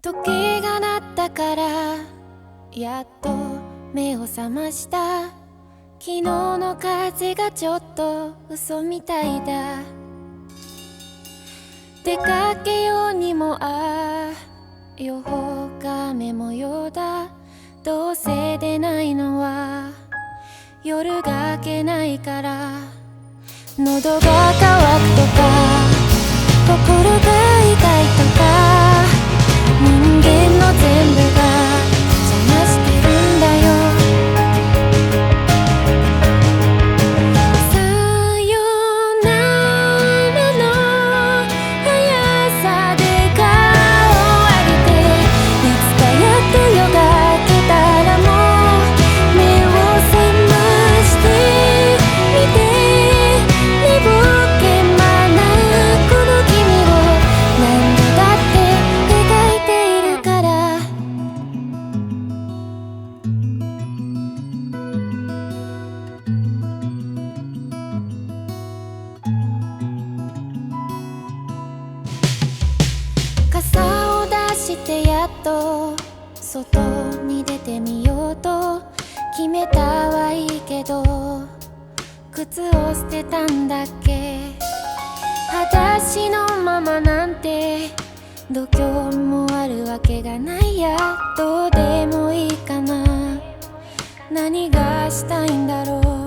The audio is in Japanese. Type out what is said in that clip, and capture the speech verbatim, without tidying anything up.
時計が鳴ったからやっと目を覚ました。昨日の風がちょっと嘘みたいだ。出かけようにもああ予報が雨模様だ。どうせ出ないのは夜が明けないから。喉が渇くとか心が痛いとか人間の全部が邪魔してるんだよ。さよならの速さで顔を上げて、いつかやっと夜が明けたらもう目を覚ましてみて。寝ぼけまなこの君を何度だって描いているから。傘を出してやっと外に出てみようと決めたはいいけど、靴を捨てたんだっけ。裸足のままなんて度胸もあるわけがないや。どうでもいいかな。何がしたいんだろう。